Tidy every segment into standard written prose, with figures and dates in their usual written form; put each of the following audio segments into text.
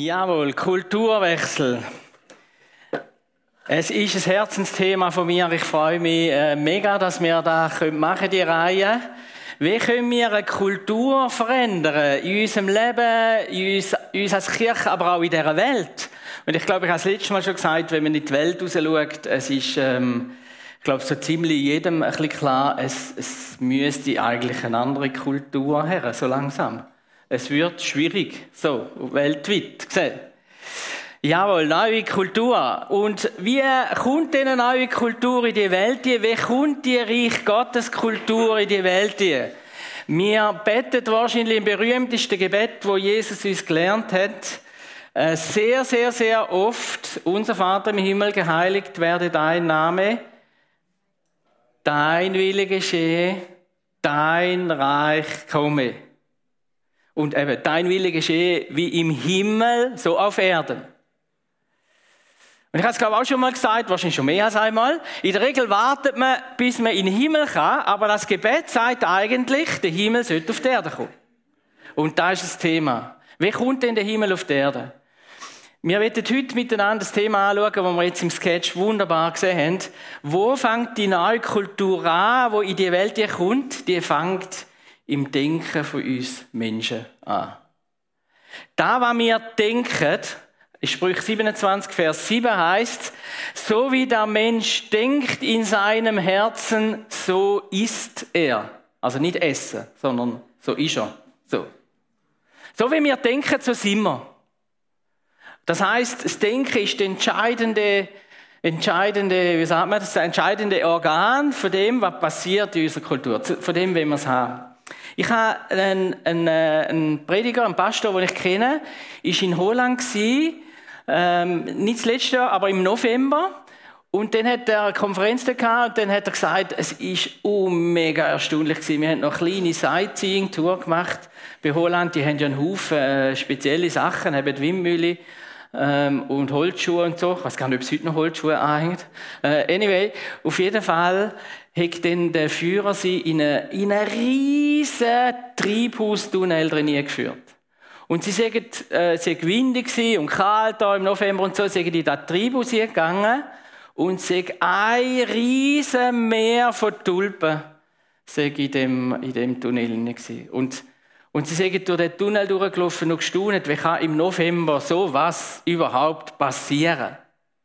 Jawohl, Kulturwechsel. Es ist ein Herzensthema von mir. Ich freue mich mega, dass wir das machen, die Reihe. Wie können wir eine Kultur verändern in unserem Leben, in uns als Kirche, aber auch in dieser Welt? Und ich glaube, ich habe es letztes Mal schon gesagt, wenn man in die Welt rausschaut, es ist, ich glaube, so ziemlich jedem ein bisschen klar, es müsste eigentlich eine andere Kultur her, so langsam. Es wird schwierig, so weltweit gesehen. Jawohl, neue Kultur. Und wie kommt diese neue Kultur in die Welt? Wie kommt die Reich Gottes Kultur in die Welt? Wir beten wahrscheinlich im berühmtesten Gebet, wo Jesus uns gelernt hat, sehr, sehr, sehr oft: Unser Vater im Himmel, geheiligt werde dein Name, dein Wille geschehe, dein Reich komme. Und eben, dein Wille geschehe wie im Himmel, so auf Erden. Und ich habe es, glaube ich, auch schon mal gesagt, wahrscheinlich schon mehr als einmal. In der Regel wartet man, bis man in den Himmel kann, aber das Gebet sagt eigentlich, der Himmel sollte auf die Erde kommen. Und das ist das Thema. Wie kommt denn der Himmel auf die Erde? Wir werden heute miteinander das Thema anschauen, das wir jetzt im Sketch wunderbar gesehen haben. Wo fängt die neue Kultur an, die in die Welt kommt? Die fängt im Denken von uns Menschen an. Da, was wir denken, in Sprüche 27, Vers 7 heisst: So wie der Mensch denkt in seinem Herzen, so ist er. Also nicht essen, sondern so ist er. So wie wir denken, so sind wir. Das heisst, das Denken ist das entscheidende, wie sagt man, das entscheidende Organ von dem, was passiert in unserer Kultur. Von dem wollen wir es haben. Ich habe einen Prediger, einen Pastor, den ich kenne, war in Holland gewesen, nicht das letzte Jahr, aber im November. Und dann hat er eine Konferenz gehabt und dann hat er gesagt, es war mega erstaunlich gewesen. Wir haben noch eine kleine Sightseeing-Tour gemacht bei Holland. Die haben ja einen Haufen spezielle Sachen, haben Windmühle und Holzschuhe und so. Ich weiß gar nicht, ob es heute noch Holzschuhe anhängt. Anyway, auf jeden Fall hat dann der Führer sie in einen riesen Treibhaustunnel geführt. Und sie sagen, es war windig und kalt da im November und so, sind die in das Treibhaus gegangen und es war ein riesen Meer von Tulpen in dem Tunnel. Und sie sind durch den Tunnel durchgelaufen und gestaunt, wie kann im November sowas überhaupt passieren?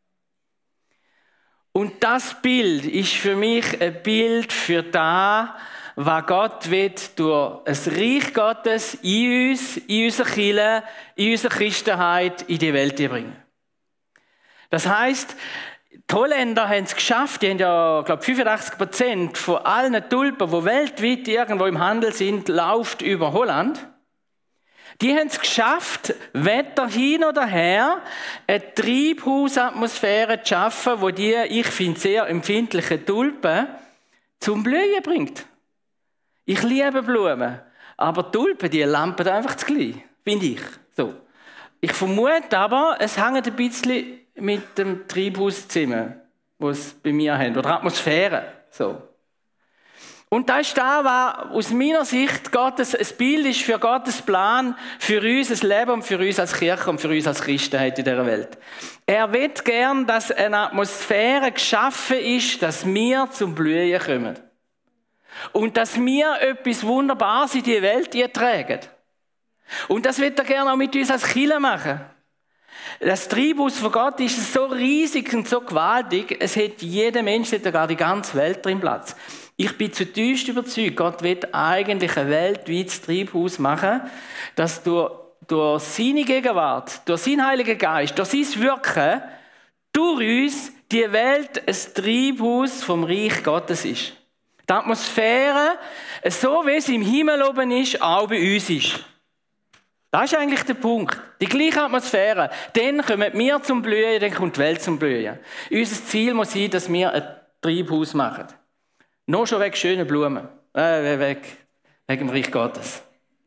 Und das Bild ist für mich ein Bild für das, was Gott will, durch das Reich Gottes in uns, in unserer Kirche, in unserer Christenheit in die Welt bringen. Das heisst, die Holländer haben es geschafft, die haben ja, glaube ich, 85% von allen Tulpen, die weltweit irgendwo im Handel sind, läuft über Holland. Die haben es geschafft, Wetter hin oder her, eine Treibhausatmosphäre zu schaffen, wo die, ich finde, sehr empfindlichen Tulpen zum Blühen bringt. Ich liebe Blumen, aber Tulpen, die lampen einfach zu klein, finde ich. So. Ich vermute aber, es hängt ein bisschen mit dem Treibhaus zusammen, das es bei mir haben, oder Atmosphäre. So. Und das ist das, was aus meiner Sicht Gottes ein Bild ist für Gottes Plan, für unser Leben und für uns als Kirche und für uns als Christenheit in dieser Welt. Er will gern, dass eine Atmosphäre geschaffen ist, dass wir zum Blühen kommen. Und dass wir etwas Wunderbares in die Welt tragen. Und das will er gerne auch mit uns als Kirche machen. Das Treibhaus von Gott ist so riesig und so gewaltig, es hat jeder Mensch, sogar die ganze Welt drin Platz. Ich bin zutiefst überzeugt, Gott will eigentlich ein weltweites Treibhaus machen, das durch seine Gegenwart, durch seinen Heiligen Geist, durch sein Wirken, durch uns die Welt ein Treibhaus vom Reich Gottes ist. Die Atmosphäre, so wie es im Himmel oben ist, auch bei uns ist. Das ist eigentlich der Punkt. Die gleiche Atmosphäre. Dann kommen wir zum Blühen, dann kommt die Welt zum Blühen. Unser Ziel muss sein, dass wir ein Treibhaus machen. Nur schon wegen schönen Blumen. Wegen dem Reich Gottes.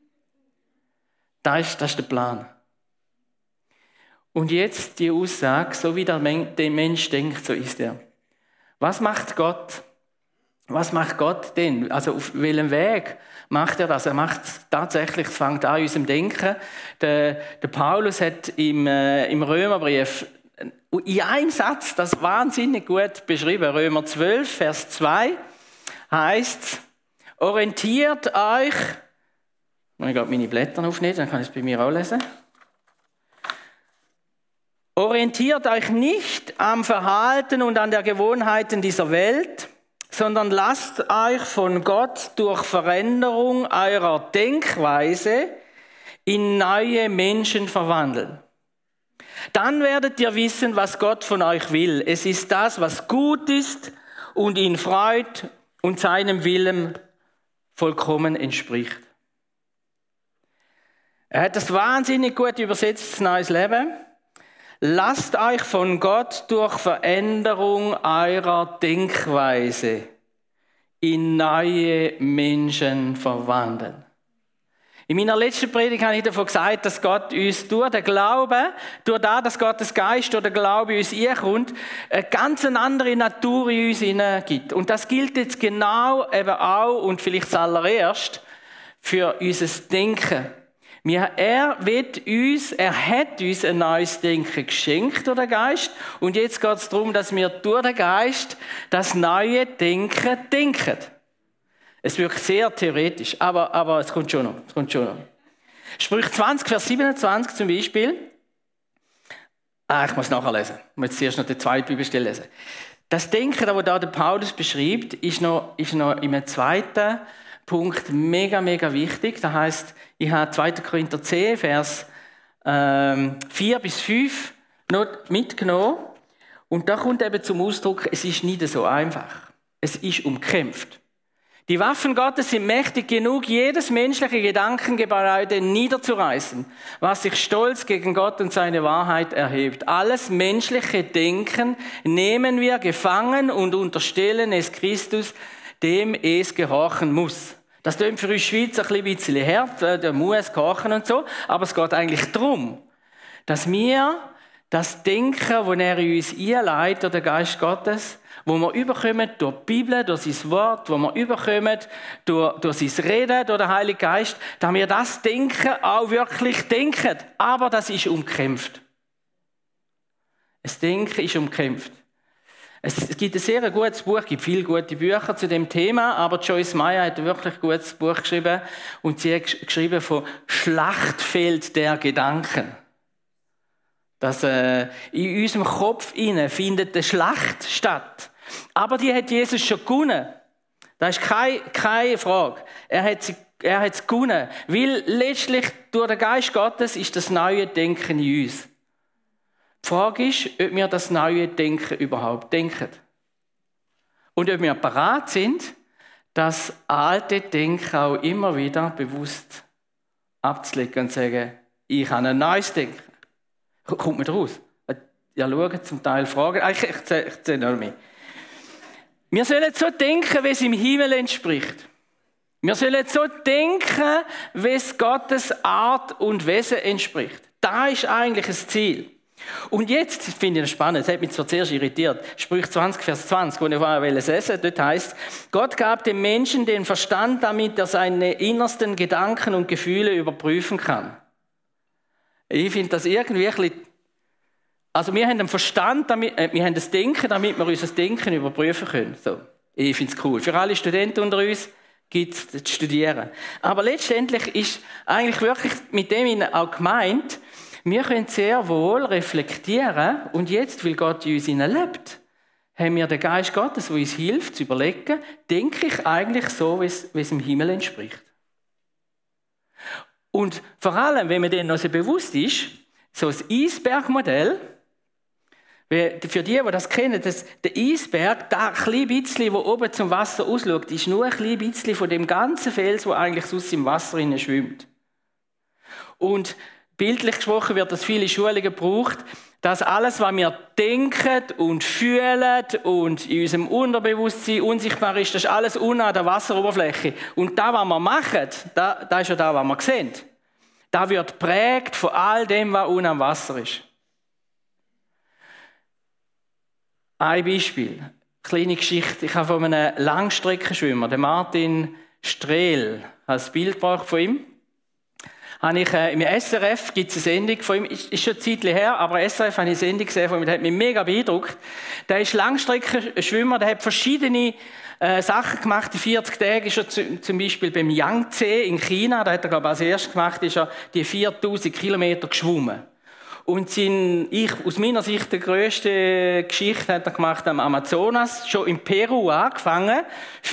Das ist der Plan. Und jetzt die Aussage, so wie der Mensch denkt, so ist er. Was macht Gott? Was macht Gott denn? Also auf welchem Weg macht er das? Er macht es tatsächlich, es fängt an in unserem Denken. Der Paulus hat im Römerbrief in einem Satz das wahnsinnig gut beschrieben. Römer 12, Vers 2 heißt: Orientiert euch, ich gehe meine Blätter aufnehmen, dann kann ich es bei mir auch lesen. Orientiert euch nicht am Verhalten und an der Gewohnheiten dieser Welt, sondern lasst euch von Gott durch Veränderung eurer Denkweise in neue Menschen verwandeln. Dann werdet ihr wissen, was Gott von euch will. Es ist das, was gut ist und ihn freut und seinem Willen vollkommen entspricht. Er hat das wahnsinnig gut übersetzt, das neues Leben. Lasst euch von Gott durch Veränderung eurer Denkweise in neue Menschen verwandeln. In meiner letzten Predigt habe ich davon gesagt, dass Gott uns durch den Glauben, durch das, dass Gottes Geist durch den Glauben in uns einkommt, eine ganz andere Natur in uns hineingibt. Und das gilt jetzt genau eben auch und vielleicht zuallererst für unser Denken. Er hat uns ein neues Denken geschenkt durch den Geist. Und jetzt geht es darum, dass wir durch den Geist das neue Denken denken. Es wirkt sehr theoretisch, aber es kommt schon noch. Sprüche 20, Vers 27 zum Beispiel. Ich muss nachher lesen. Ich muss zuerst noch die zweite Bibelstelle lesen. Das Denken, das da der Paulus beschreibt, ist noch im zweiten Punkt mega, mega wichtig. Das heisst, ich habe 2. Korinther 10, Vers 4 bis 5 noch mitgenommen. Und da kommt eben zum Ausdruck, es ist nicht so einfach. Es ist umkämpft. Die Waffen Gottes sind mächtig genug, jedes menschliche Gedankengebäude niederzureißen, was sich stolz gegen Gott und seine Wahrheit erhebt. Alles menschliche Denken nehmen wir gefangen und unterstellen es Christus, dem es gehorchen muss. Das klingt für uns Schweizer ein bisschen hart, der muss gehorchen und so, aber es geht eigentlich darum, dass wir das Denken, das er in uns einleitet, der Geist Gottes, wo wir überkommen durch die Bibel, durch sein Wort, wo wir überkommen durch sein Reden, durch den Heiligen Geist, dass wir das Denken auch wirklich denken. Aber das ist umkämpft. Das Denken ist umkämpft. Es gibt ein sehr gutes Buch, es gibt viele gute Bücher zu dem Thema, aber Joyce Meyer hat ein wirklich gutes Buch geschrieben und sie hat geschrieben von Schlachtfeld der Gedanken. Dass in unserem Kopf findet eine Schlacht statt. Aber die hat Jesus schon gewonnen. Das ist keine Frage. Er hat es gewonnen. Weil letztlich durch den Geist Gottes ist das neue Denken in uns. Die Frage ist, ob wir das neue Denken überhaupt denken. Und ob wir bereit sind, das alte Denken auch immer wieder bewusst abzulegen und zu sagen, ich habe ein neues Denken. Kommt mir raus? Ja, schauen, zum Teil Fragen. Ich erzähle noch mehr. Wir sollen so denken, wie es im Himmel entspricht. Wir sollen so denken, wie es Gottes Art und Wesen entspricht. Das ist eigentlich das Ziel. Und jetzt finde ich das spannend, das hat mich zwar zuerst irritiert. Sprüche 20, Vers 20, wo ich vorher lesen, dort heißt: Gott gab dem Menschen den Verstand, damit er seine innersten Gedanken und Gefühle überprüfen kann. Ich finde das irgendwie ein bisschen. Also wir haben den Verstand, wir haben das Denken, damit wir unser Denken überprüfen können. So. Ich finde es cool. Für alle Studenten unter uns gibt es das Studieren. Aber letztendlich ist eigentlich wirklich mit dem auch gemeint, wir können sehr wohl reflektieren und jetzt, weil Gott in uns lebt, haben wir den Geist Gottes, der uns hilft, zu überlegen, denke ich eigentlich so, wie es im Himmel entspricht. Und vor allem, wenn man dann noch so bewusst ist, so das Eisbergmodell, für die das kennen, der Eisberg, das kleine bisschen, das oben zum Wasser ausschaut, ist nur ein kleines bisschen von dem ganzen Fels, der eigentlich sonst im Wasser schwimmt. Und bildlich gesprochen wird das viele Schulungen gebraucht, dass alles, was wir denken und fühlen und in unserem Unterbewusstsein unsichtbar ist, das ist alles unten an der Wasseroberfläche. Und das, was wir machen, das ist ja das, was wir sehen. Das wird geprägt von all dem, was unten am Wasser ist. Ein Beispiel. Kleine Geschichte. Ich habe von einem Langstreckenschwimmer, den Martin Strehl, als Bild gebracht von ihm. Habe ich, im SRF gibt es eine Sendung von ihm, ist schon ein Zeitchen her, aber SRF habe ich eine Sendung gesehen von ihm, der hat mich mega beeindruckt. Der ist Langstreckenschwimmer, der hat verschiedene Sachen gemacht. In 40 Tagen ist er zum Beispiel beim Yangtze in China, da hat er, glaube ich, als erstes gemacht, ist er die 4000 Kilometer geschwommen. Und aus meiner Sicht die grösste Geschichte hat er gemacht am Amazonas, schon in Peru angefangen.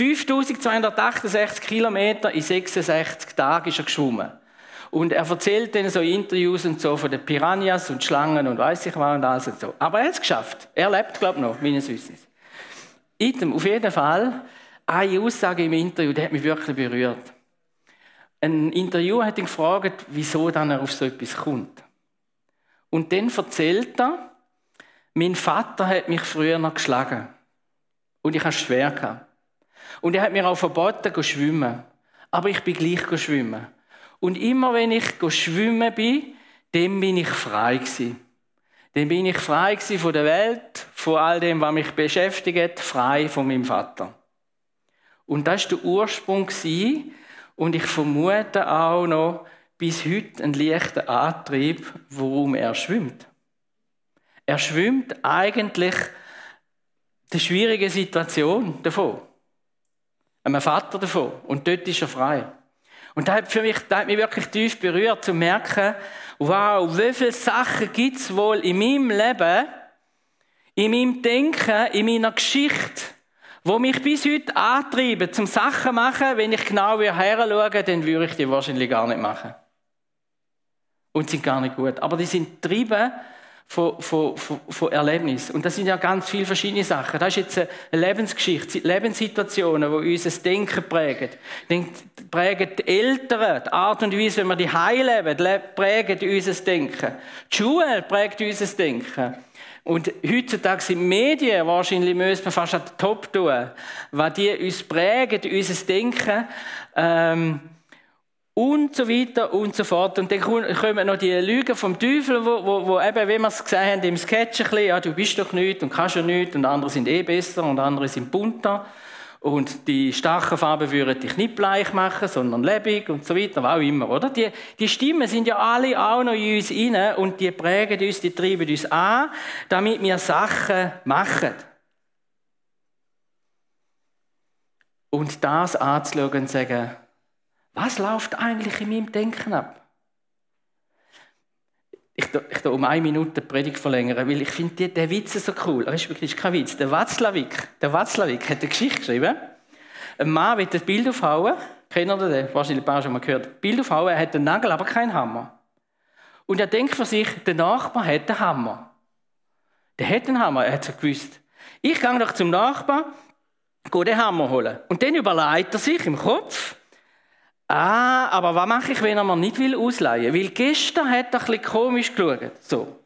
5268 Kilometer in 66 Tagen ist er geschwommen. Und er erzählt dann so Interviews und so von den Piranhas und Schlangen und weiss ich was und alles und so. Aber er hat es geschafft. Er lebt, glaube ich, noch, meines Wissens. Auf jeden Fall, eine Aussage im Interview, die hat mich wirklich berührt. Ein Interviewer hat ihn gefragt, wieso dann er auf so etwas kommt. Und dann erzählt er, mein Vater hat mich früher noch geschlagen. Und ich hatte es schwer gehabt. Und er hat mir auch verboten, zu schwimmen. Aber ich bin gleich schwimmen. Und immer wenn ich schwimmen bin, dann bin ich frei gewesen. Dann bin ich frei gewesen von der Welt, von all dem, was mich beschäftigt, frei von meinem Vater. Und das war der Ursprung gewesen. Und ich vermute auch noch bis heute einen leichten Antrieb, warum er schwimmt. Er schwimmt eigentlich der schwierigen Situation davon. Einem Vater davon. Und dort ist er frei. Und das hat mich wirklich tief berührt, zu merken, wow, wie viele Sachen gibt es wohl in meinem Leben, in meinem Denken, in meiner Geschichte, die mich bis heute antreiben, zum Sachen machen, wenn ich genau heranschaue, dann würde ich die wahrscheinlich gar nicht machen. Und sind gar nicht gut. Aber die sind getrieben von Erlebnis. Und das sind ja ganz viele verschiedene Sachen. Das ist jetzt eine Lebensgeschichte, Lebenssituationen, die unser Denken prägen. Dann prägen die Eltern, die Art und Weise, wie wir die Heim leben, prägen unser Denken. Die Schule prägt unser Denken. Und heutzutage sind die Medien, wahrscheinlich müssen wir fast an den Top tun, weil die uns prägen, unser Denken, und so weiter und so fort. Und dann kommen noch die Lügen vom Teufel, wo eben, wie wir es gesehen haben, im Sketch ein bisschen, ja, du bist doch nichts und kannst ja nichts und andere sind besser und andere sind bunter. Und die starken Farben würden dich nicht bleich machen, sondern lebendig und so weiter, was auch immer, oder? Die Stimmen sind ja alle auch noch in uns rein und die prägen uns, die treiben uns an, damit wir Sachen machen. Und das anzuschauen und zu sagen, was läuft eigentlich in meinem Denken ab? Ich da um 1 Minute die Predigt verlängern, weil ich finde den Witz so cool. Das ist wirklich kein Witz. Der Watzlawick hat eine Geschichte geschrieben. Ein Mann will ein Bild aufhauen. Kennt ihr den? Wahrscheinlich ein paar schon mal gehört. Bild aufhauen, er hat einen Nagel, aber keinen Hammer. Und er denkt für sich, der Nachbar hat einen Hammer. Der hat einen Hammer, er hat es gewusst. Ich gehe doch zum Nachbar, gehe den Hammer holen. Und dann überlegt er sich im Kopf, aber was mache ich, wenn er mir nicht ausleihen will? Weil gestern hat er ein bisschen komisch geschaut. So.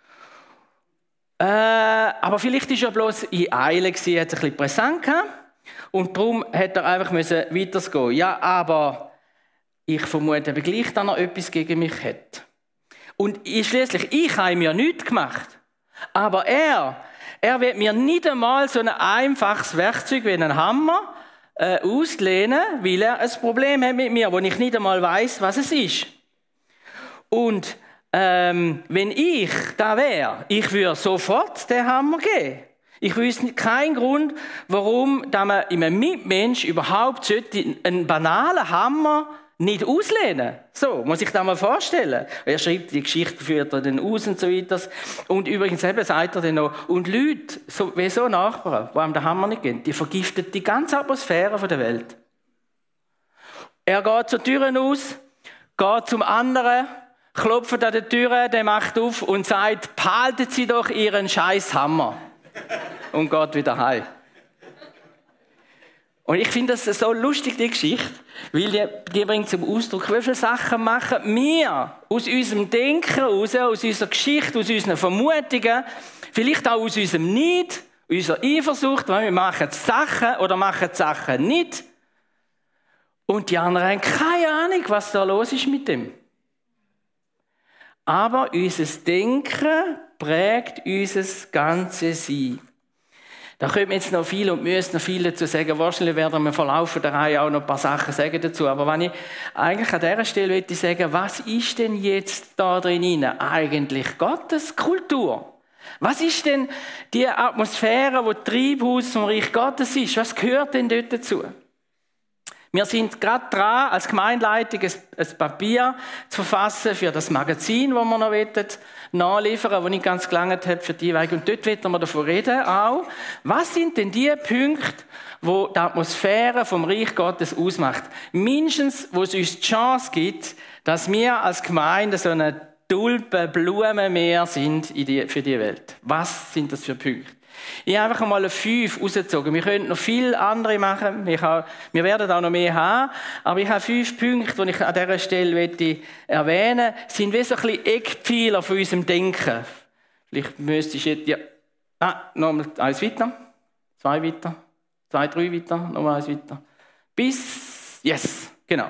Aber vielleicht war er bloß in Eile, hat es ein bisschen präsent gehabt. Und darum hat er einfach weitergehen. Ja, aber ich vermute aber gleich, dass er etwas gegen mich hat. Und schliesslich, ich habe ihm ja nichts gemacht. Aber er wird mir nicht einmal so ein einfaches Werkzeug wie einen Hammer auslehnen, weil er ein Problem hat mit mir, wo ich nicht einmal weiss, was es ist. Und wenn ich da wäre, ich würde sofort den Hammer geben. Ich wüsste keinen Grund, warum man einem Mitmensch überhaupt einen banalen Hammer nicht auslehnen. So, muss ich das mal vorstellen. Er schreibt die Geschichte, führt er dann aus und so weiter. Und übrigens eben sagt er dann noch, und Leute, wie so Nachbarn, die einem den Hammer nicht geben, die vergiften die ganze Atmosphäre der Welt. Er geht zur Türe aus, geht zum anderen, klopft an der Türe, der macht auf und sagt, behalten Sie doch Ihren scheiß Hammer. Und geht wieder heim. Und ich finde das so lustig, die Geschichte, weil die bringt zum Ausdruck, wie viele Sachen machen wir aus unserem Denken raus, aus unserer Geschichte, aus unseren Vermutungen, vielleicht auch aus unserem Neid, unserer Eifersucht, weil wir machen Sachen oder machen Sachen nicht. Und die anderen haben keine Ahnung, was da los ist mit dem. Aber unser Denken prägt unser ganzes Sein. Da könnte man jetzt noch viel und müsste noch viel dazu sagen. Wahrscheinlich werden wir im Verlauf der Reihe auch noch ein paar Sachen sagen dazu. Aber wenn ich eigentlich an dieser Stelle möchte sagen, was ist denn jetzt da drin eigentlich Gottes Kultur? Was ist denn die Atmosphäre, wo das Treibhaus vom Reich Gottes ist? Was gehört denn dort dazu? Wir sind gerade dran, als Gemeindeleitung ein Papier zu verfassen für das Magazin, das wir noch nachliefern wollen, das nicht ganz gelangt hat für die Weihe. Und dort wollen wir davon reden auch. Was sind denn die Punkte, wo die Atmosphäre vom Reich Gottes ausmacht? Mindestens, wo es uns die Chance gibt, dass wir als Gemeinde so eine Tulpen, Blumenmeer sind für die Welt. Was sind das für Punkte? Ich habe einfach einmal 5 rausgezogen. Wir könnten noch viele andere machen. Wir werden auch noch mehr haben. Aber ich habe 5 Punkte, die ich an dieser Stelle erwähnen möchte. Das sind wie so ein bisschen Eckpfeiler von unserem Denken. Vielleicht müsste ich jetzt... nochmal 1 weiter. 2 weiter. 2, 3 weiter. Nochmal 1 weiter. Yes, genau.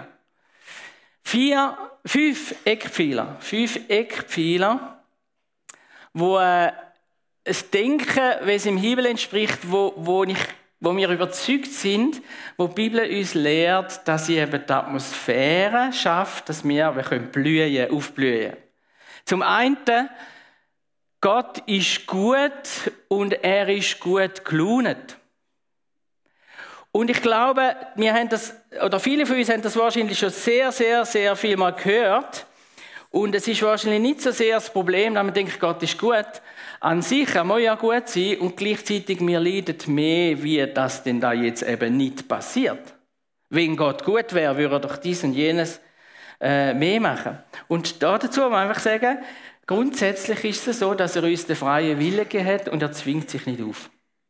5 Eckpfeiler. 5 Eckpfeiler, wo es Denken, wie es im Himmel entspricht, wo wir überzeugt sind, wo die Bibel uns lehrt, dass sie eben die Atmosphäre schafft, dass wir blühen, aufblühen. Zum einen, Gott ist gut und er ist gut gelaunt. Und ich glaube, wir haben das, oder viele von uns haben das wahrscheinlich schon sehr, sehr, sehr viel mal gehört. Und es ist wahrscheinlich nicht so sehr das Problem, dass man denkt, Gott ist gut. An sich kann man ja gut sein und gleichzeitig wir leiden mehr, wie das denn da jetzt eben nicht passiert. Wenn Gott gut wäre, würde er doch dies und jenes mehr machen. Und dazu muss man einfach sagen, grundsätzlich ist es so, dass er uns den freien Willen gegeben hat und er zwingt sich nicht auf.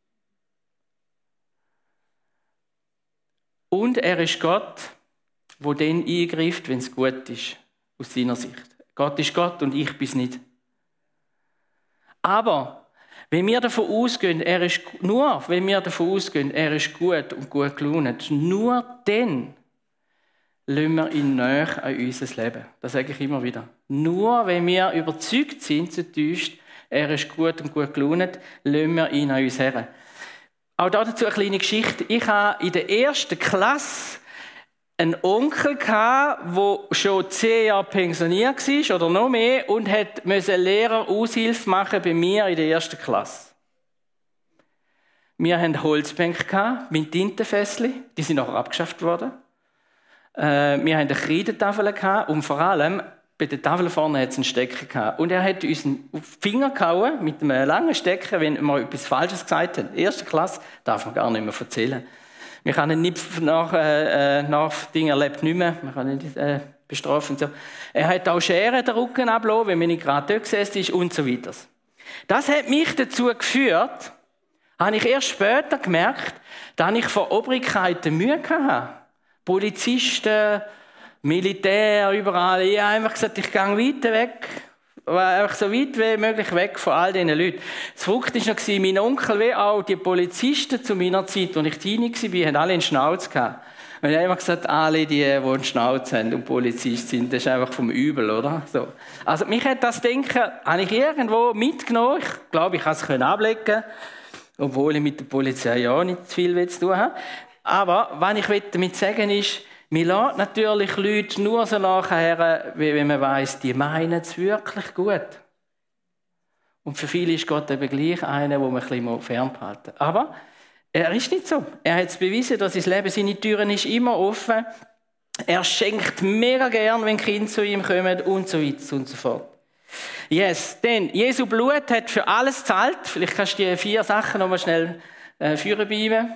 Und er ist Gott, der dann eingreift, wenn es gut ist, aus seiner Sicht. Gott ist Gott und ich bin es nicht. Aber wenn wir davon ausgehen, er ist gut und gut gelaunt, nur dann lassen wir ihn näher an unser Leben. Das sage ich immer wieder. Nur wenn wir überzeugt sind, zutiefst, er ist gut und gut gelaunt, lassen wir ihn an uns her. Auch dazu eine kleine Geschichte. Ich hatte in der 1. Klasse einen Onkel, der schon 10 Jahre pensioniert war oder noch mehr und musste Lehrer-Aushilfe machen bei mir in der 1. Klasse. Wir hatten Holzbänke mit Tintenfässchen, die sind nachher abgeschafft worden. Wir hatten eine Kreidetafel und vor allem bei der Tafel vorne hat es einen Stecker gehabt. Und er hat uns auf die Finger gehauen mit einem langen Stecker, wenn wir etwas Falsches gesagt haben. 1. Klasse darf man gar nicht mehr erzählen. Wir können nicht nach Dingen erlebt nicht mehr. Man kann nicht bestrafen und so. Er hat auch Scheren den Rücken abgelassen, wenn man nicht gerade dort gesessen ist und so weiter. Das hat mich dazu geführt, habe ich erst später gemerkt, dass ich vor Obrigkeiten Mühe hatte. Polizisten, Militär, überall. Ich habe einfach gesagt, ich gehe weiter weg. Einfach so weit wie möglich weg von all diesen Leuten. Das Verrückte war noch, mein Onkel wie auch die Polizisten zu meiner Zeit, als ich Teenie war, haben alle einen Schnauz gehabt. Und ich habe immer gesagt, alle, die einen Schnauz haben und Polizist sind, das ist einfach vom Übel, oder? So. Also mich hat das Denken, habe ich irgendwo mitgenommen. Ich glaube, ich kann es ablegen, obwohl ich mit der Polizei ja nicht zu viel zu tun habe. Aber was ich damit sagen will, ist, man lässt natürlich Leute nur so nachher, wie wenn man weiss, die meinen es wirklich gut. Und für viele ist Gott eben gleich einer, wo man ein bisschen fernhalten muss. Aber er ist nicht so. Er hat es bewiesen, dass sein Leben, seine Türen ist immer offen. Er schenkt mega gern, wenn Kinder zu ihm kommen und so weiter und so fort. Yes, denn Jesu Blut hat für alles gezahlt. Vielleicht kannst du die 4 Sachen nochmal schnell führen bei ihm.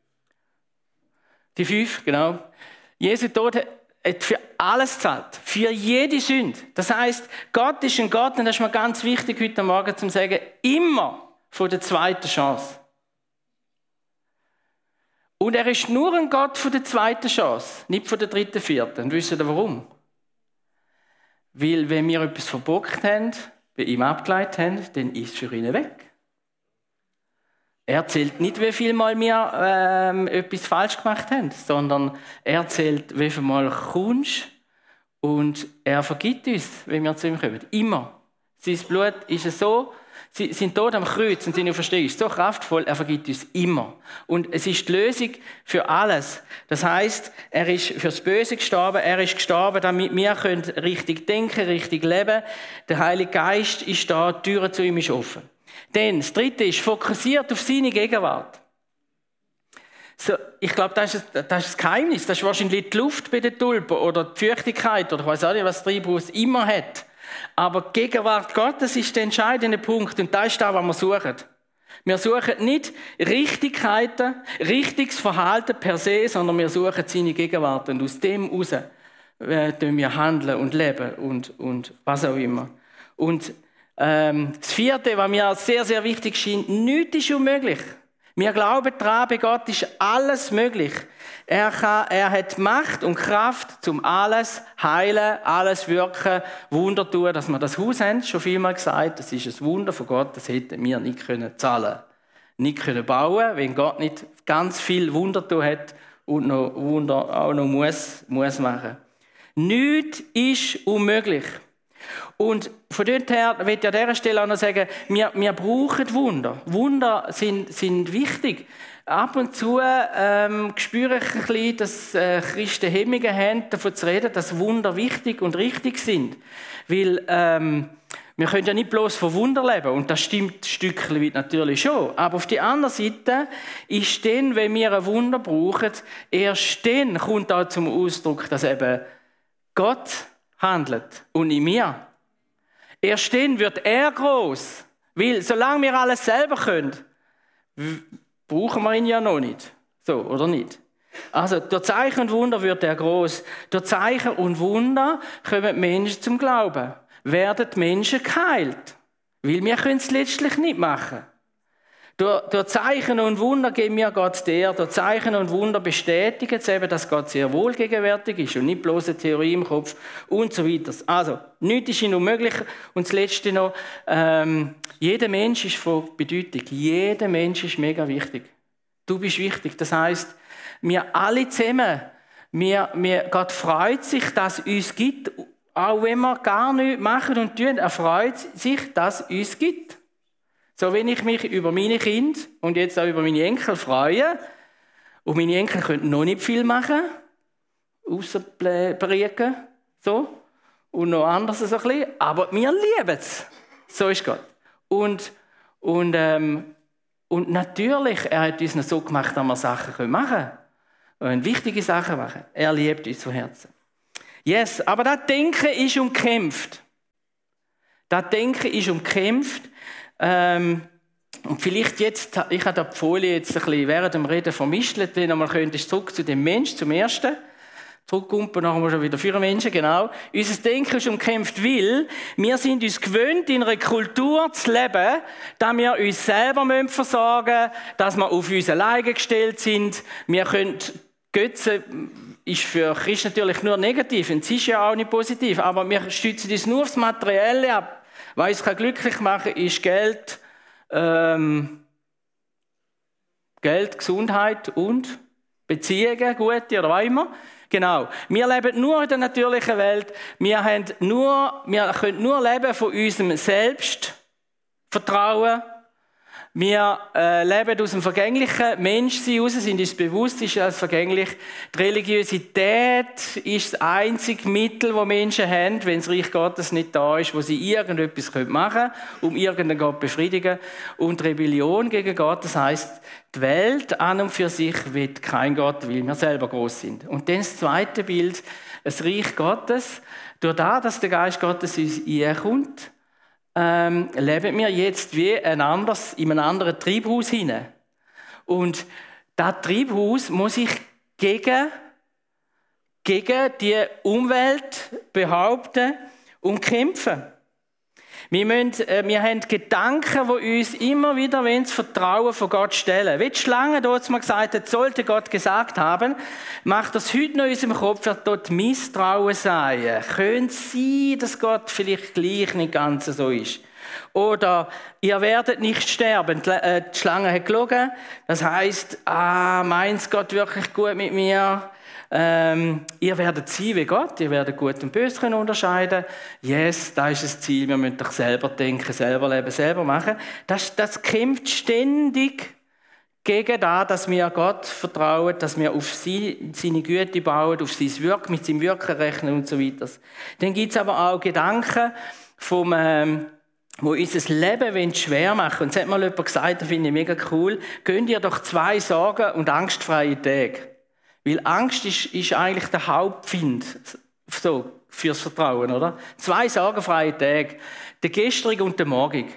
Die 5, genau. Jesu Tod hat für alles gezahlt, für jede Sünde. Das heisst, Gott ist ein Gott, und das ist mir ganz wichtig heute Morgen zu sagen, immer von der zweiten Chance. Und er ist nur ein Gott von der zweiten Chance, nicht von der dritten, vierten. Und wisst ihr warum? Weil wenn wir etwas verbockt haben, bei ihm abgeleitet haben, dann ist es für ihn weg. Er zählt nicht, wie viel Mal wir etwas falsch gemacht haben, sondern er zählt, wie viel Mal kommst und er vergibt uns, wenn wir zu ihm kommen. Immer. Sein Blut ist so Sie sind tot am Kreuz und sind auferstanden. So kraftvoll, er vergibt uns immer. Und es ist die Lösung für alles. Das heisst, er ist fürs Böse gestorben, er ist gestorben, damit wir richtig denken, richtig leben. Der Heilige Geist ist da, die Tür zu ihm ist offen. Dann, das Dritte ist, fokussiert auf seine Gegenwart. So, ich glaube, das ist das Geheimnis. Das ist wahrscheinlich die Luft bei den Tulpen oder die Feuchtigkeit oder ich weiß auch nicht, was Treibhaus immer hat. Aber die Gegenwart Gottes ist der entscheidende Punkt und das ist das, was wir suchen. Wir suchen nicht Richtigkeiten, richtiges Verhalten per se, sondern wir suchen seine Gegenwart und aus dem heraus tun wir handeln und leben und was auch immer. Und das Vierte, was mir sehr, sehr wichtig scheint, nichts ist unmöglich. Wir glauben daran, bei Gott ist alles möglich. Er hat Macht und Kraft, um alles heilen, alles wirken, Wunder tun, dass wir das Haus haben, schon vielmal gesagt, das ist ein Wunder von Gott, das hätten wir nicht zahlen können. Nicht können bauen, wenn Gott nicht ganz viel Wunder tun hat und noch Wunder auch noch muss machen. Nichts ist unmöglich. Und von dort her will ich an dieser Stelle auch noch sagen, wir brauchen Wunder. Wunder sind wichtig. Ab und zu spüre ich ein bisschen, dass Christen Hemmungen haben, davon zu reden, dass Wunder wichtig und richtig sind. Weil wir können ja nicht bloß von Wunder leben. Und das stimmt ein Stückchen weit natürlich schon. Aber auf der anderen Seite ist dann, wenn wir ein Wunder brauchen, erst dann kommt auch zum Ausdruck, dass eben Gott handelt und in mir. Erst dann wird er groß, weil solange wir alles selber können, brauchen wir ihn ja noch nicht. So, oder nicht? Also, durch Zeichen und Wunder wird er groß. Durch Zeichen und Wunder kommen Menschen zum Glauben. Werden Menschen geheilt. Weil wir können es letztlich nicht machen. Durch Zeichen und Wunder geben wir Gott der. Durch Zeichen und Wunder bestätigen es eben, dass Gott sehr wohl gegenwärtig ist und nicht bloß eine Theorie im Kopf und so weiter. Also, nichts ist ihm unmöglich. Und das Letzte noch, jeder Mensch ist von Bedeutung. Jeder Mensch ist mega wichtig. Du bist wichtig. Das heisst, wir alle zusammen, Gott freut sich, dass es uns gibt, auch wenn wir gar nichts machen und tun. Er freut sich, dass es uns gibt. So, wenn ich mich über meine Kinder und jetzt auch über meine Enkel freue, und meine Enkel können noch nicht viel machen, außer Brieken, so, und noch anders so ein bisschen, aber wir lieben es. So ist Gott. Und natürlich, er hat uns noch so gemacht, dass wir Sachen machen können. Und wichtige Sachen machen. Er liebt uns von Herzen. Yes, aber das Denken ist umkämpft. Das Denken ist umkämpft. Und vielleicht jetzt, ich habe die Folie jetzt ein bisschen während dem Reden vermischt, wenn man könntest zurück zu dem Mensch, zum Ersten. Zurückkumpen, nachher schon wieder für Menschen, genau. Unser Denken ist umkämpft, weil wir uns gewöhnt, in einer Kultur zu leben, dass wir uns selber versorgen müssen, dass wir auf uns alleine gestellt sind. Wir können, Götzen ist für Christen natürlich nur negativ, und es ist ja auch nicht positiv, aber wir stützen uns nur aufs Materielle ab. Was uns glücklich machen kann, ist Geld, Gesundheit und Beziehungen, gute oder was immer. Genau. Wir leben nur in der natürlichen Welt. Wir können nur leben von unserem Selbstvertrauen. Wir leben aus dem vergänglichen Menschsein heraus, sind uns bewusst, ist als vergänglich. Die Religiosität ist das einzige Mittel, das Menschen haben, wenn das Reich Gottes nicht da ist, wo sie irgendetwas machen können, um irgendeinen Gott zu befriedigen. Und die Rebellion gegen Gott, das heisst, die Welt an und für sich will kein Gott, weil wir selber groß sind. Und dann das zweite Bild, das Reich Gottes. Durch das, dass der Geist Gottes uns einkommt, leben wir jetzt wie in einem anderen Treibhaus hinein. Und das Treibhaus muss sich gegen die Umwelt behaupten und kämpfen. Wir haben Gedanken, die uns immer wieder das Vertrauen von Gott stellen. Wie die Schlange dort mal gesagt hat, sollte Gott gesagt haben, macht das heute noch in unserem Kopf, wird dort Misstrauen sein. Könnte es sein, dass Gott vielleicht gleich nicht ganz so ist. Oder ihr werdet nicht sterben. Die Schlange hat gelogen. Das heisst, meint Gott wirklich gut mit mir? Ihr werdet sein wie Gott, ihr werdet Gut und Böse unterscheiden. Yes, das ist das Ziel. Wir müssen doch selber denken, selber leben, selber machen. Das kämpft ständig gegen das, dass wir Gott vertrauen, dass wir auf seine Güte bauen, auf sein Wirken, mit seinem Wirken rechnen und so weiter. Dann gibt es aber auch Gedanken, wo unser Leben schwer machen. Und es hat mal jemand gesagt, das finde ich mega cool, gönnt ihr doch 2 sorgen- und angstfreie Tage. Weil Angst ist eigentlich der Hauptfind so, fürs Vertrauen, oder? 2 sorgenfreie Tage. Der gestrige und der morgige.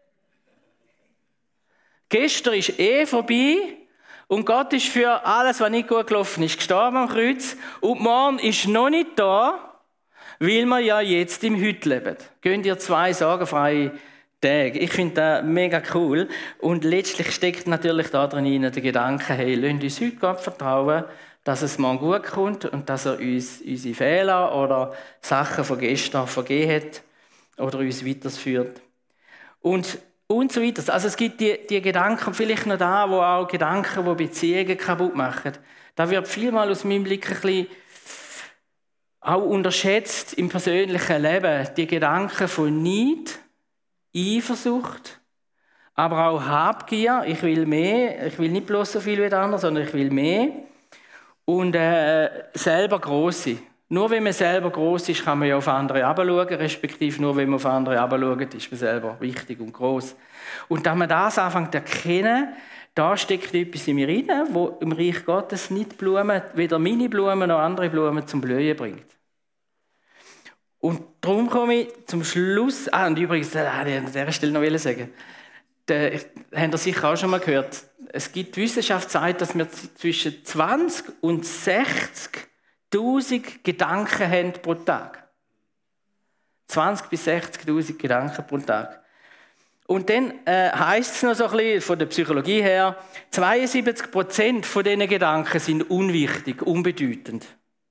Gestern ist vorbei und Gott ist für alles, was nicht gut gelaufen ist, gestorben am Kreuz. Und morgen ist noch nicht da, weil wir ja jetzt im Heute leben. Gönnt ihr 2 sorgenfreie Tage. Ich finde das mega cool. Und letztlich steckt natürlich da drin der Gedanke, hey, lasst uns heute Gott vertrauen, dass es morgen gut kommt und dass er uns unsere Fehler oder Sachen von gestern vergeben hat oder uns weiterführt. Und so weiter. Also es gibt die Gedanken, vielleicht noch da, wo auch Gedanken, die Beziehungen kaputt machen. Da wird vielmal aus meinem Blick ein bisschen auch unterschätzt im persönlichen Leben. Die Gedanken von Neid, Eifersucht, aber auch Habgier. Ich will mehr. Ich will nicht bloß so viel wie der andere, sondern ich will mehr. Und selber gross sein. Nur wenn man selber gross ist, kann man ja auf andere herabschauen, respektive nur wenn man auf andere herabschaut, ist man selber wichtig und gross. Und dass man das anfängt zu erkennen, da steckt etwas in mir rein, wo im Reich Gottes nicht Blumen, weder meine Blumen noch andere Blumen zum Blühen bringt. Und darum komme ich zum Schluss, und übrigens, an dieser Stelle noch sagen, habt ihr sicher auch schon mal gehört, es gibt die Wissenschaft, die sagt, dass wir zwischen 20 und 60'000 Gedanken haben pro Tag. 20 bis 60'000 Gedanken pro Tag. Und dann heisst es noch so ein bisschen von der Psychologie her, 72% von diesen Gedanken sind unwichtig, unbedeutend.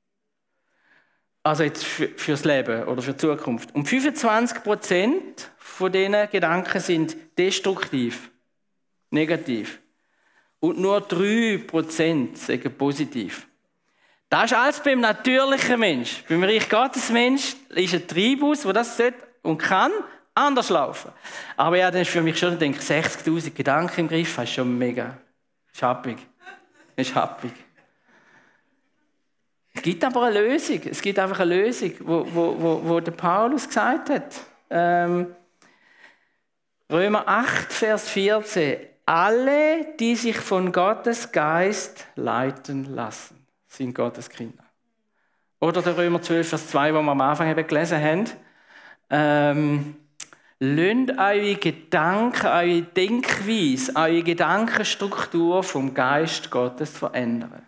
Also jetzt fürs Leben oder für die Zukunft. Und 25% von diesen Gedanken sind destruktiv, negativ. Und nur 3% sind positiv. Das ist alles beim natürlichen Mensch. Beim Reich Gottes Mensch ist ein Treibhaus, der das sollte und kann anders laufen. Aber ja, dann ist für mich schon, denke ich, 60'000 Gedanken im Griff, das ist schon mega. Ist happig. Es gibt aber eine Lösung. Es gibt einfach eine Lösung, wo der Paulus gesagt hat. Römer 8, Vers 14. Alle, die sich von Gottes Geist leiten lassen, sind Gottes Kinder. Oder der Römer 12, Vers 2, wo wir am Anfang eben gelesen haben. Lasst eure Gedanken, eure Denkweise, eure Gedankenstruktur vom Geist Gottes verändern.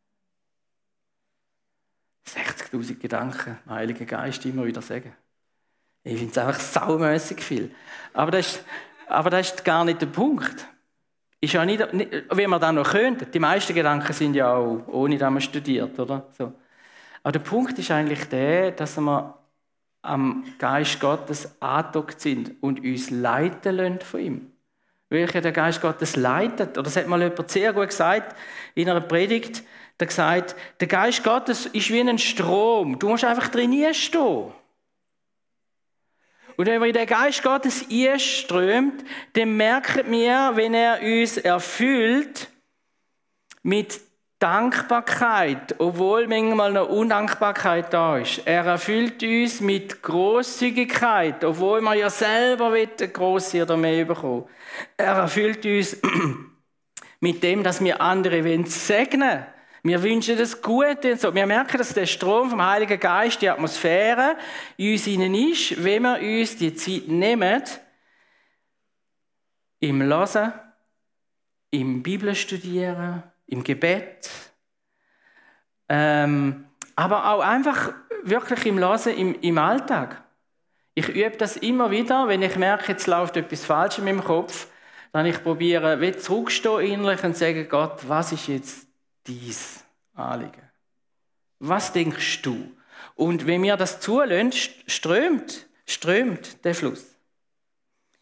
60'000 Gedanken, der Heilige Geist immer wieder sagen. Ich finde es einfach saumässig viel. Aber das ist gar nicht der Punkt. Ist ja nicht, wenn man das noch könnte. Die meisten Gedanken sind ja auch, ohne dass man studiert, oder? So. Aber der Punkt ist eigentlich der, dass wir am Geist Gottes angedockt sind und uns leiten lassen von ihm. Welcher der Geist Gottes leitet. Oder das hat mal jemand sehr gut gesagt in einer Predigt. Der gesagt, der Geist Gottes ist wie ein Strom. Du musst einfach drin stehen. Und wenn man in den Geist Gottes einströmt, dann merken wir, wenn er uns erfüllt mit Dankbarkeit, obwohl manchmal noch Undankbarkeit da ist. Er erfüllt uns mit Grosszügigkeit, obwohl wir ja selber grosse oder mehr bekommen. Er erfüllt uns mit dem, dass wir andere segnen wollen. Wir wünschen das Gute und so. Wir merken, dass der Strom vom Heiligen Geist, die Atmosphäre in uns hinein ist, wenn wir uns die Zeit nehmen, im Hören, im Bibelstudieren, im Gebet, aber auch einfach wirklich im Hören, im Alltag. Ich übe das immer wieder, wenn ich merke, jetzt läuft etwas falsch in meinem Kopf, dann ich probiere, wie zurückstehen innerlich und sage, Gott, was ist jetzt dies Anliegen? Was denkst du? Und wenn wir das zulassen, strömt der Fluss.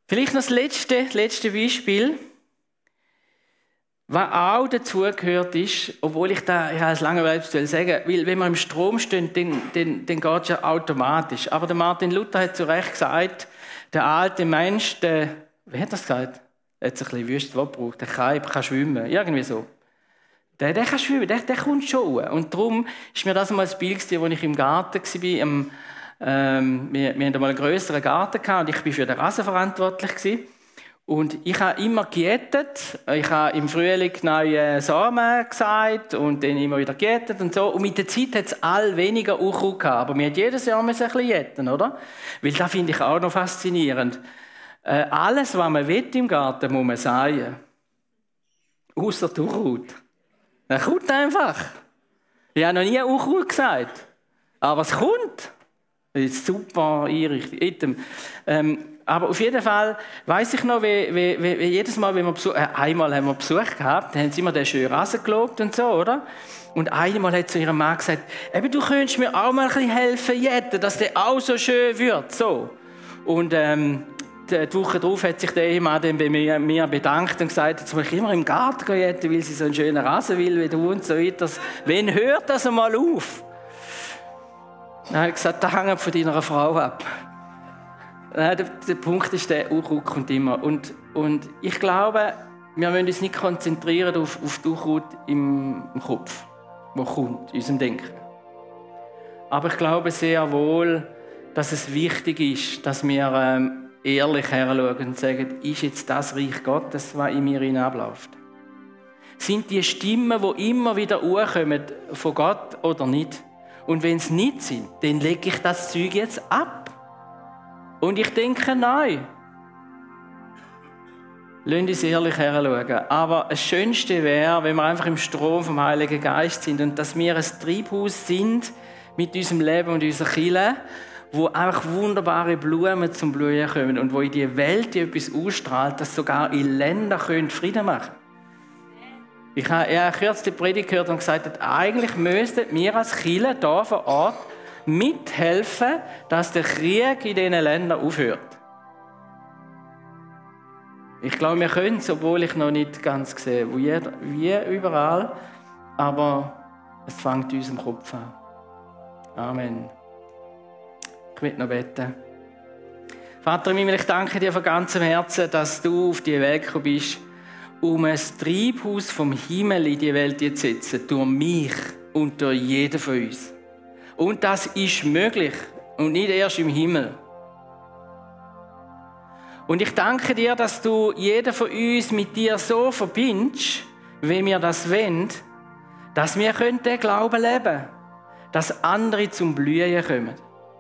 Vielleicht noch das letzte Beispiel, was auch dazugehört ist, obwohl ich habe es lange sagen, weil wenn wir im Strom stehen, dann geht es ja automatisch. Aber der Martin Luther hat zu Recht gesagt, der alte Mensch, wie hat er es gesagt? Er hat es ein bisschen wüstes Wort gebraucht, der kann schwimmen, irgendwie so. Der kann schwimmen, der kommt schon. Und darum ist mir das mal ein Bild gewesen, als ich im Garten war. Wir hatten einmal einen grösseren Garten und ich war für den Rasen verantwortlich gewesen. Und ich habe immer gejätet. Ich habe im Frühling neue Samen gesät und dann immer wieder gejätet und so. Und mit der Zeit hat es all weniger Unkraut gehabt. Aber wir mussten jedes Jahr ein bisschen jäten, oder? Weil das finde ich auch noch faszinierend. Alles, was man will im Garten, muss man säen. Ausser die Unkraut. Das kommt einfach. Ich habe noch nie Unkraut gesagt. Aber es kommt. Das ist super einrichtung. Aber auf jeden Fall weiss ich noch, wie jedes Mal, wenn wir einmal haben wir Besuch gehabt, dann haben sie immer den schönen Rasen gelobt und so, oder? Und einmal hat zu ihrem Mann gesagt, du könntest mir auch mal ein bisschen helfen, jäten, dass der auch so schön wird, so. Und die Woche darauf hat sich der Ehemann dann bei mir bedankt und gesagt, jetzt muss ich immer im Garten jäten, weil sie so einen schönen Rasen will wie du und so weiter. Wann hört das einmal auf? Dann habe ich gesagt, das hängt von deiner Frau ab. Der Punkt ist, der Unkraut kommt immer. Und ich glaube, wir müssen uns nicht konzentrieren auf die Unkraut im Kopf, die kommt, in unserem Denken. Aber ich glaube sehr wohl, dass es wichtig ist, dass wir ehrlich heranschauen und sagen, ist jetzt das Reich Gottes, was in mir hinabläuft? Sind die Stimmen, die immer wieder hochkommen, von Gott oder nicht? Und wenn es nicht sind, dann lege ich das Zeug jetzt ab. Und ich denke, nein. Lasst uns ehrlich heranschauen. Aber das Schönste wäre, wenn wir einfach im Strom vom Heiligen Geist sind und dass wir ein Treibhaus sind mit unserem Leben und unserer Kirche, wo einfach wunderbare Blumen zum Blühen kommen und wo in die Welt etwas ausstrahlt, das sogar in Ländern Frieden machen können. Ich habe kürzlich die Predigt gehört und gesagt, eigentlich müssten wir als Kirche hier vor Ort mithelfen, dass der Krieg in diesen Ländern aufhört. Ich glaube, wir können es, obwohl ich noch nicht ganz sehe, wie überall, aber es fängt in unserem Kopf an. Amen. Ich will noch beten. Vater im Himmel, ich danke dir von ganzem Herzen, dass du auf die Welt gekommen bist, um ein Treibhaus vom Himmel in die Welt zu setzen, durch mich und durch jeden von uns. Und das ist möglich und nicht erst im Himmel. Und ich danke dir, dass du jeden von uns mit dir so verbindest, wie wir das wollen, dass wir den Glauben leben können, dass andere zum Blühen kommen.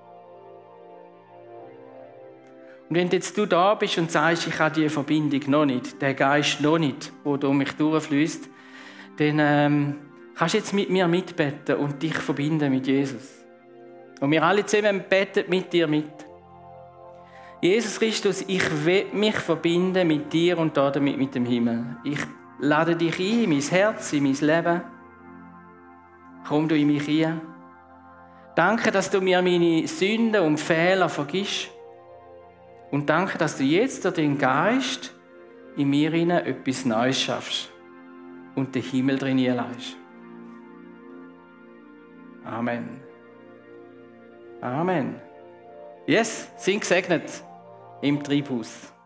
Und wenn jetzt du da bist und sagst, ich habe diese Verbindung noch nicht, den Geist noch nicht, der durch mich durchfließt, dann kannst du jetzt mit mir mitbeten und dich verbinden mit Jesus. Und wir alle zusammen beten mit dir mit. Jesus Christus, ich will mich verbinden mit dir und damit mit dem Himmel. Ich lade dich ein in mein Herz, in mein Leben. Komm du in mich hin. Danke, dass du mir meine Sünden und Fehler vergisst. Und danke, dass du jetzt durch den Geist in mir etwas Neues schaffst und den Himmel drin lässt. Amen. Amen. Yes, sind gesegnet im Treibhaus.